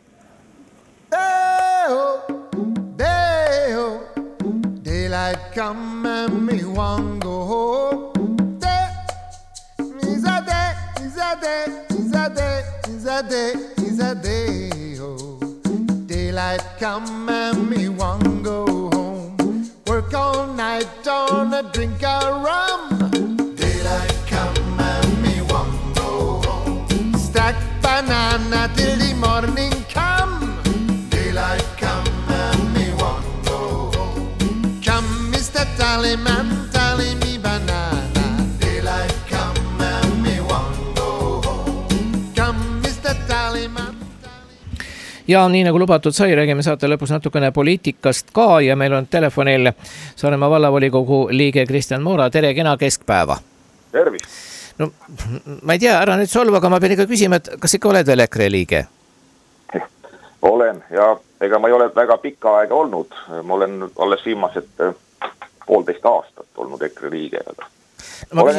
Daylight come and me want go home. Is a day, is a day, is a day, is a day, is a day. Oh, daylight come and me want go home. Work all night on a drink of rum. Daylight come and me want go home. Stack banana till the morning come. Daylight come and me want go home. Come, Mr. Tallyman, tally me banana. Daylight come and me want go home. Come, Mr. Tallyman. Ja nii nagu lubatud sai, räägime saate lõpus natukene poliitikast ka ja meil on telefonil Saaremaa vallavolikogu liige Kristjan Moora. Tere, kena keskpäeva. Tervist. No, ma ei tea, ära nüüd solva, aga ma pean ikka küsima, et kas ikka oled veel EKRE liige? Olen ja ega ma ei ole väga pikka aega olnud. Ma olen alles viimased 1,5 aastat olnud EKRE liige. Olen edasi.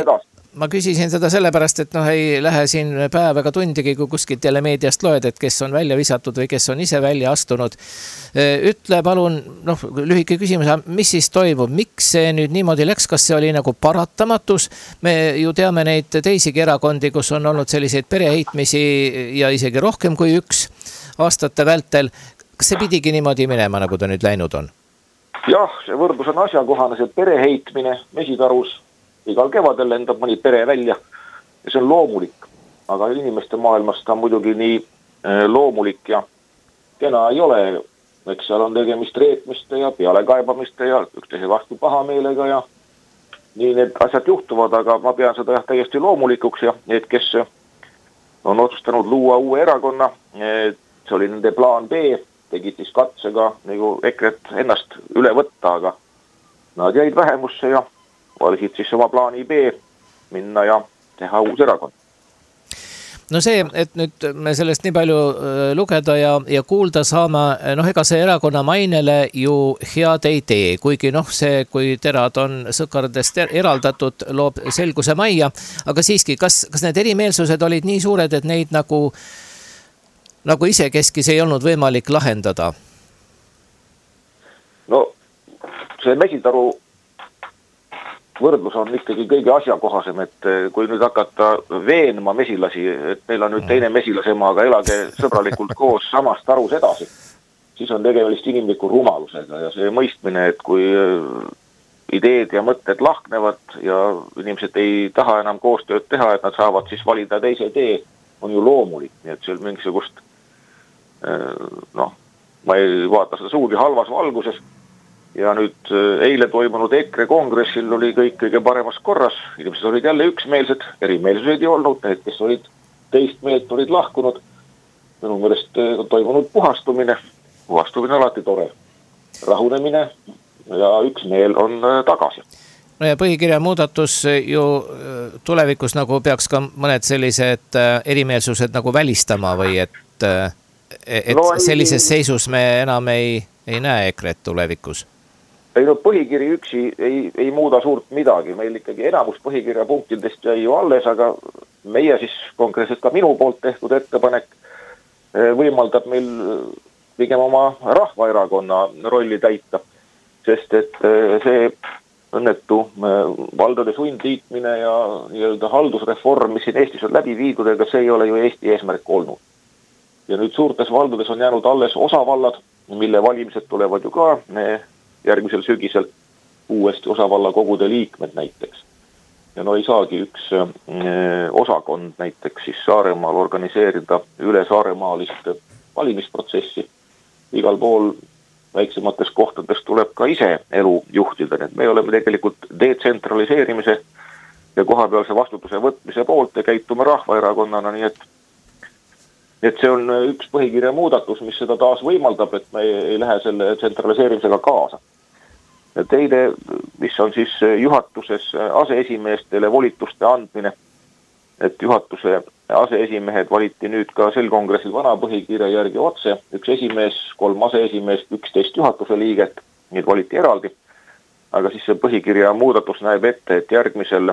ma küsisin seda sellepärast, et ei lähe siin päev ega tundigi, kui kuskilt jälle meediast loed, et kes on välja visatud või kes on ise välja astunud. Ütle palun, lühike küsimus, mis siis toimub? Miks see nüüd niimoodi läks? Kas see oli nagu paratamatus? Me ju teame neid teisigi erakondi, kus on olnud selliseid pereheitmisi ja isegi rohkem kui üks aastate vältel. Kas see pidigi niimoodi minema, nagu ta nüüd läinud on? Jah, see võrdlus on asjakohane, see pereheitmine Mesitarus igal kevadel lendab mõni pere välja ja see on loomulik, aga inimeste maailmas ta muidugi nii loomulik ja kena ei ole, eks seal on tegemist reetmiste ja pealekaebamiste ja üksteise vastu pahameelega ja nii need asjad juhtuvad, aga ma pean seda täiesti loomulikuks ja need, kes on otsustanud luua uue erakonna, see oli nende plaan B, tegid siis katsega nagu EKRE-t ennast üle võtta, aga nad jäid vähemusse ja valisid siis oma plaani B minna ja teha uus erakond. No see, et nüüd me sellest nii palju lugeda ja kuulda saama, ega see erakonna mainele ju head ei tee, kuigi see, kui terad on sõkardest eraldatud, loob selguse majja, aga siiski, kas need erimeelsused olid nii suured, et neid nagu isekeskis ei olnud võimalik lahendada? No, see Mesitaru võrdlus on ikkagi kõige asjakohasem, et kui nüüd hakata veenma mesilasi, et meil on nüüd teine mesilasema, aga elage sõbralikult koos samast tarus edasi, siis on tegemist inimliku rumalusega ja see mõistmine, et kui ideed ja mõtted lahknevad ja inimesed ei taha enam koostööd teha, et nad saavad siis valida teise tee, on ju loomulik, nii et see on mingisugust ma ei vaata seda suugi halvas valguses ja nüüd eile toimunud EKRE kongressil oli kõik kõige paremas korras, inimesed olid jälle üksmeelsed, erimeelsused ei olnud, need, kes olid teist meelt, olid lahkunud, minu meelest toimunud puhastumine alati tore, rahunemine ja üksmeel on tagasi. No ja põhikirja muudatus ju tulevikus nagu peaks ka mõned sellised erimeelsused nagu välistama või et sellises seisus me enam ei näe EKRE-t tulevikus? Ei põhikiri üksi ei muuda suurt midagi, meil ikkagi enamus põhikirja punktidest jäi ju alles, aga meie siis konkreetselt ka minu poolt tehtud ettepanek võimaldab meil pigem oma rahvaerakonna rolli täita, sest et see õnnetu valdade sundliitmine ja nii-öelda haldusreform, mis siin Eestis on läbi viidud, ega see ei ole ju Eesti eesmärk olnud. Ja nüüd suurtes valdades on jäänud alles osavallad, mille valimised tulevad ju ka järgmisel sügisel uuesti osavalla kogude liikmed näiteks. Ja ei saagi üks osakond näiteks siis Saaremaal organiseerida üle saaremaalist valimisprotsessi. Igal pool väiksemates kohtades tuleb ka ise elu juhtida. Nii et me oleme tegelikult detsentraliseerimise ja kohapealse vastutuse võtmise poolt ja käitume rahvaerakonnana, nii et see on üks põhikirja muudatus, mis seda taas võimaldab, et me ei lähe selle tsentraliseerimisega kaasa. Ja teine, mis on siis juhatuses aseesimeestele volituste andmine, et juhatuse aseesimehed valiti nüüd ka sel kongressil vana põhikirja järgi otse, üks esimees, 3 aseesimeest, 11 juhatuse liiget, neid valiti eraldi, aga siis see põhikirja muudatus näeb ette, et järgmisel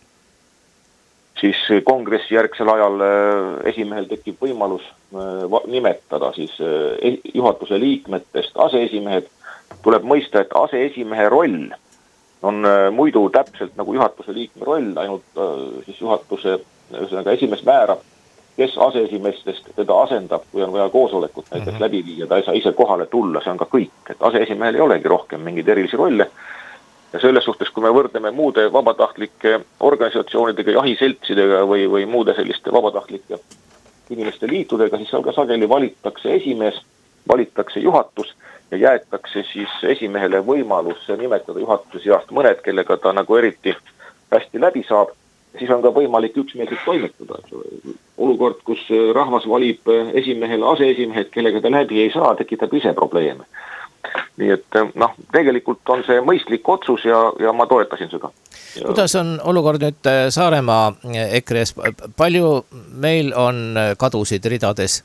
siis kongressi järgsel ajal esimehel tekib võimalus nimetada siis juhatuse liikmetest aseesimehed. Tuleb mõista, et aseesimehe roll on muidu täpselt nagu juhatuse liikme roll, ainult siis juhatuse esimees määrab, kes aseesimeestest teda asendab, kui on vaja koosolekut näiteks läbi viia, ta ei saa ise kohale tulla, see on ka kõik, et aseesimehel ei olegi rohkem mingeid erilisi rolle. Ja selles suhtes, kui me võrdleme muude vabatahtlike organisatsioonidega, jahiseltsidega või muude selliste vabatahtlike inimeste liitudega, siis seal ka sageli valitakse esimees, valitakse juhatus ja jäetakse siis esimehele võimalus nimetada juhatuse seast mõned, kellega ta nagu eriti hästi läbi saab. Siis on ka võimalik üksmeelselt toimetada. Olukord, kus rahvas valib esimehele aseesimehed, kellega ta läbi ei saa, tekitab ise probleeme. Nii et tegelikult on see mõistlik otsus ja ma toetasin seda. Kuidas on olukord nüüd Saaremaa EKRE-s? Palju meil on kadusid ridades?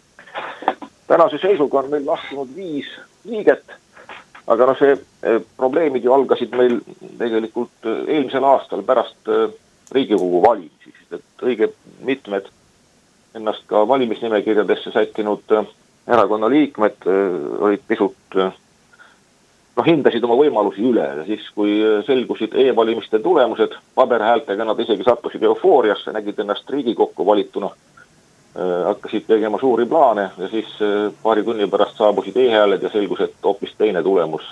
Tänase seisuga on meil lahkunud 5 liiget, aga see probleemid ju algasid meil tegelikult eelmisel aastal pärast Riigikogu valimisi, et õige mitmed ennast ka valimisnimekirjadesse sättinud erakonna liikmed olid pisut, hindasid oma võimalusi üle ja siis, kui selgusid e-valimiste tulemused, paberhäältega nad isegi sattusid eufooriasse, nägid ennast Riigikokku valituna, hakkasid tegema suuri plaane ja siis paari tunni pärast saabusid e-hääled ja selgus, et hoopis teine tulemus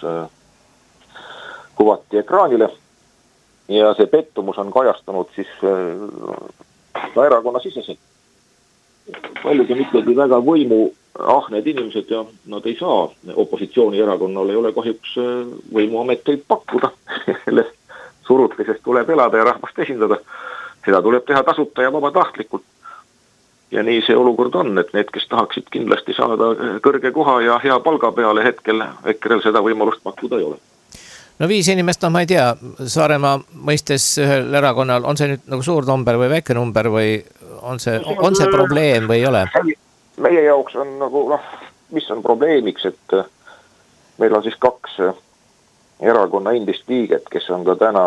kuvati ekraanile ja see pettumus on kajastunud siis ka erakonna siseselt. Paljud on ikkagi väga võimuahned inimesed ja nad ei saa opositsioonierakonnal, ei ole kahjuks võimuameteid pakkuda. Selles surutises tuleb elada ja rahvast esindada. Seda tuleb teha tasuta ja vabatahtlikult. Ja nii see olukord on, et need, kes tahaksid kindlasti saada kõrge koha ja hea palga peale hetkel, EKRE-l seda võimalust pakkuda ei ole. No 5 inimest, ma ei tea, Saaremaa mõistes ühel erakonnal, on see nüüd nagu suur number või väike number või on see probleem või ei ole? Meie jaoks on nagu, mis on probleemiks, et meil on siis 2 erakonna endist liiget, kes on ka täna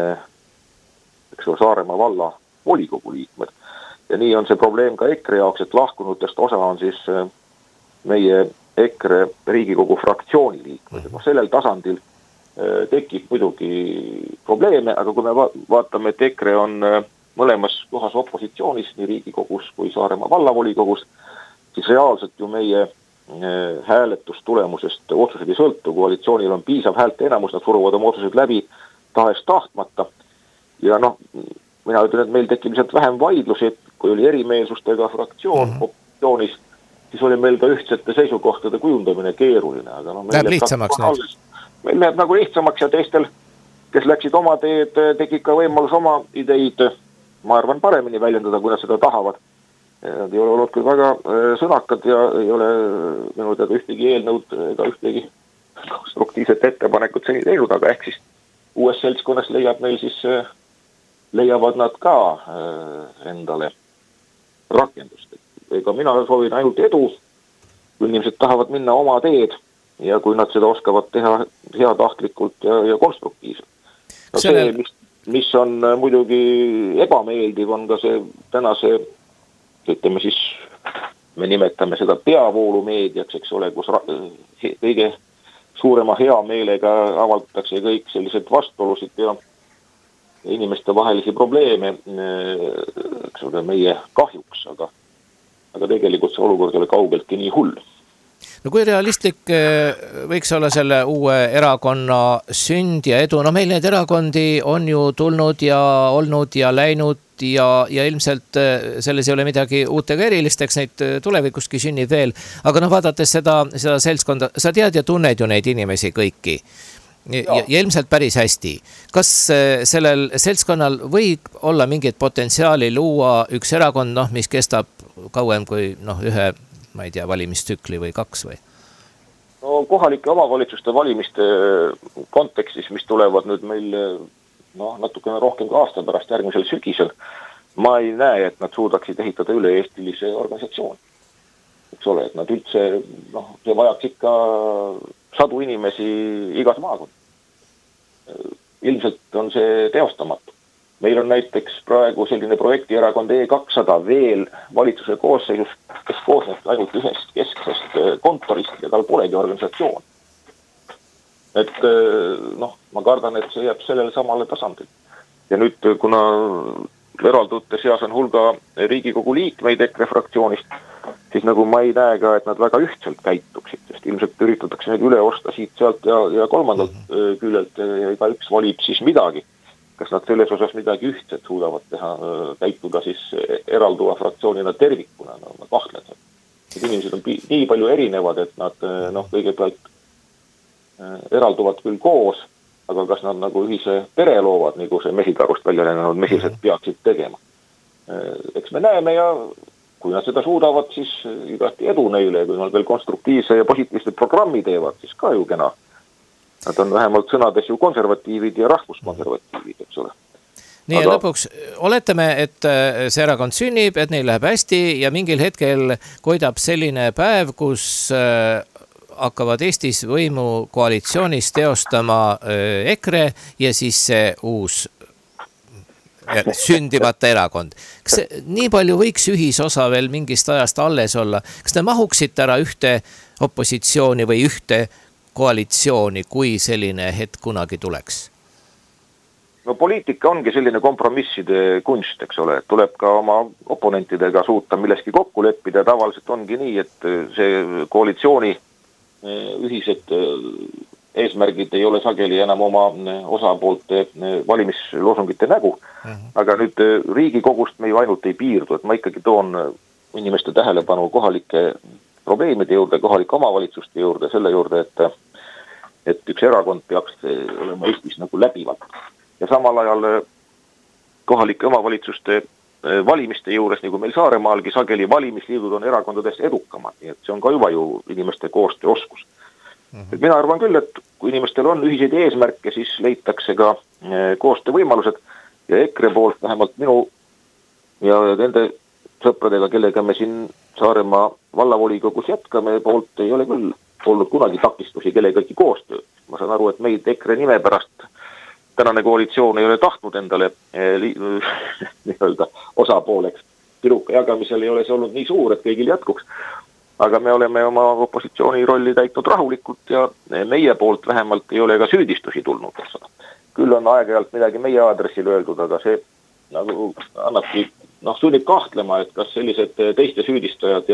Saaremaa valla volikogu liikmed. Ja nii on see probleem ka EKRE jaoks, et lahkunutest osa on siis meie EKRE Riigikogu fraktsiooni liikmed. Sellel tasandil tekib muidugi probleeme, aga kui me vaatame, et EKRE on mõlemas kohas opositsioonis, nii Riigikogus kui Saaremaa vallavolikogus, siis reaalselt ju meie hääletustulemusest otsused ei sõltu, koalitsioonil on piisav häälte enamus, nad suruvad oma otsused läbi tahes tahtmata. Ja mina ütlen, et meil tekib lihtsalt vähem vaidlusi, kui oli erimeelsustega fraktsioon opositsioonis, siis oli meil ka ühtsete seisukohtade kujundamine keeruline. Aga läheb lihtsamaks nüüd. Meil läheb nagu lihtsamaks ja teistel, kes läksid oma teed, tekib ka võimalus oma ideid, ma arvan, paremini väljendada, kui nad seda tahavad. Nad ei ole olnud küll väga sõnakad ja ei ole minu teada ühtegi eelnõud ega ühtegi konstruktiivset ettepanekut seni teinud, aga ehk siis uues seltskonnas leiavad nad ka endale rakendust. Ega mina soovin ainult edu, kui inimesed tahavad minna oma teed ja kui nad seda oskavad teha heatahtlikult ja konstruktiivselt. See, mis on muidugi ebameeldiv, on ka see tänase, ütleme siis, me nimetame seda peavoolumeediaks, eks ole, kus kõige suurema hea meelega avaldatakse kõik sellised vastuolusid ja inimeste vahelisi probleeme, eks ole, meie kahjuks, aga tegelikult see olukord oli kaugeltki nii hull. No kui realistlik võiks olla selle uue erakonna sünd ja edu? No meil neid erakondi on ju tulnud ja olnud ja läinud ja ilmselt selles ei ole midagi uut ega erilisteks, neid tulevikuski sünnib veel. Aga vaadates seda seltskonda, sa tead ja tunned ju neid inimesi kõiki ja ilmselt päris hästi. Kas sellel seltskonnal võib olla mingit potentsiaali luua üks erakond, mis kestab kauem kui ühe, ma ei tea, valimistükli või 2 või? No kohalike omavalitsuste valimiste kontekstis, mis tulevad nüüd meil natukene rohkem ka aasta pärast järgmisel sügisel, ma ei näe, et nad suudaksid ehitada üle-eestilise organisatsiooni. Eks ole, et nad üldse, see vajaks ikka 100 inimesi igas maakond. Ilmselt on see teostamatu. Meil on näiteks praegu selline projektierakond E200 veel valitsuse koosseisus, kes koosneb ainult ühest kesksest kontorist ja tal polegi organisatsioon. Et ma kardan, et see jääb sellele samale tasandil. Ja nüüd, kuna eraldute seas on hulga Riigikogu liikmeid EKRE fraktsioonist, siis nagu ma ei näe ka, et nad väga ühtselt käituksid, sest ilmselt üritatakse neid üle osta siit, sealt ja kolmandalt küljelt ja iga üks valib siis midagi. Kas nad selles osas midagi ühtset suudavad teha, käituda siis eralduva fraktsioonina tervikuna, ma kahtlen. Inimesed on nii palju erinevad, et nad kõigepealt eralduvad küll koos, aga kas nad nagu ühise pere loovad, nagu see Mesitarust välja lennanud mesised peaksid tegema. Eks me näeme ja kui nad seda suudavad, siis igati edu neile, kui nad veel konstruktiivse ja positiivse programmi teevad, siis ka ju kena. Nad on vähemalt sõnades ju konservatiivid ja rahvuskonservatiivid, eks ole. Nii ja lõpuks oletame, et see erakond sünnib, et neil läheb hästi ja mingil hetkel koidab selline päev, kus hakkavad Eestis võimu koalitsioonis teostama EKRE ja siis see uus sündimata erakond. Kas nii palju võiks ühisosa veel mingist ajast alles olla? Kas te mahuksite ära ühte opositsiooni või ühte koalitsiooni, kui selline hetk kunagi tuleks? No poliitika ongi selline kompromisside kunst, eks ole, tuleb ka oma oponentidega suuta milleski kokku leppida. Tavaliselt ongi nii, et see koalitsiooni ühised eesmärgid ei ole sageli enam oma osapoolte valimisloosungite nägu. Aga nüüd Riigikogust me ju ainult ei piirdu, et ma ikkagi toon inimeste tähelepanu kohalike probleemide juurde, kohalike omavalitsuste juurde, selle juurde, et üks erakond peaks olema Eestis nagu läbivalt. Ja samal ajal kohalike omavalitsuste valimiste juures, nagu meil Saaremaalgi, sageli valimisliidud on erakondadest edukamad, nii et see on ka juba ju inimeste koostööoskus. Et mina arvan küll, et kui inimestel on ühiseid eesmärke, siis leitakse ka koostöövõimalused ja EKRE poolt vähemalt minu ja nende sõpradega, kellega me siin Saaremaa vallavolikogus jätkame, poolt ei ole küll olnud kunagi takistusi kellegagi koostöö. Ma saan aru, et meid EKRE nime pärast tänane koalitsioon ei ole tahtnud endale nii-öelda osapooleks. Piruka jagamisel ei ole see olnud nii suur, et kõigil jätkuks. Aga me oleme oma opositsiooni rolli täitnud rahulikult ja meie poolt vähemalt ei ole ka süüdistusi tulnud. Küll on aeg-ajalt midagi meie aadressil öeldud, aga see nagu annabki, sunnib kahtlema, et kas sellised teiste süüdistajad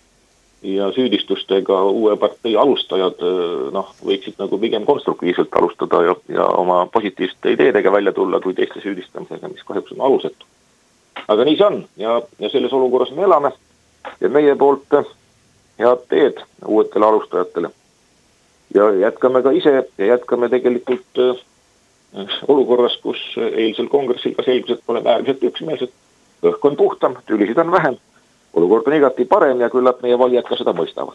ja süüdistustega uue partei alustajad võiksid nagu pigem konstruktiivselt alustada ja oma positiivsete ideedega välja tulla kui teiste süüdistamisega, mis kahjuks on alusetu. Aga nii see on ja selles olukorras me elame ja meie poolt head teed uuetele alustajatele. Ja jätkame ka ise ja jätkame tegelikult olukorras, kus eilsel kongressil ka selgus, et oleme äärmiselt üksmeelsed. Õhk on puhtam, tülisid on vähem. Olukord on igati parem ja küllap meie valijad ka seda mõistavad.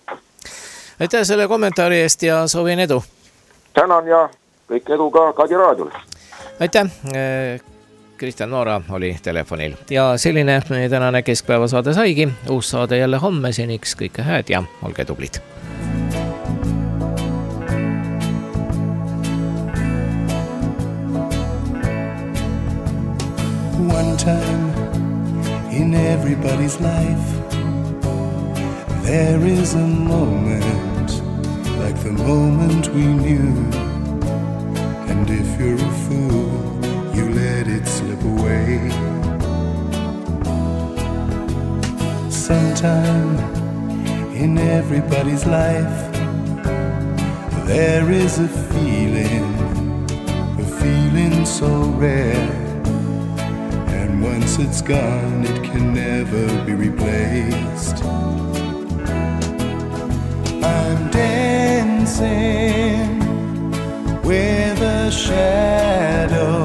Aitäh selle kommentaari eest ja soovin edu. Tänan ja kõik edu ka Kadi raadiole. Aitäh. Kristjan Noora oli telefonil. Ja selline meie tänane keskpäevasaade saigi. Uus saade jälle homme, seniks kõike hääd ja olge tublid. One time in everybody's life there is a moment like the moment we knew, and if you're a fool you let it slip away. Sometime in everybody's life there is a feeling so rare. Once it's gone, it can never be replaced. I'm dancing with a shadow,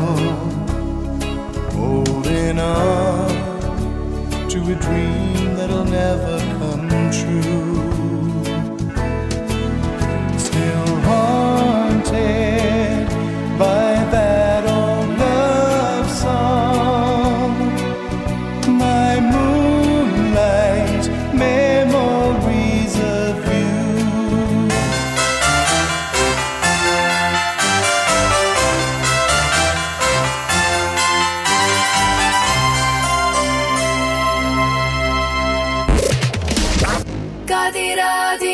holding on to a dream that'll never come true. Still haunted by that old love song, my moonlight memories of you. Kadi Radio.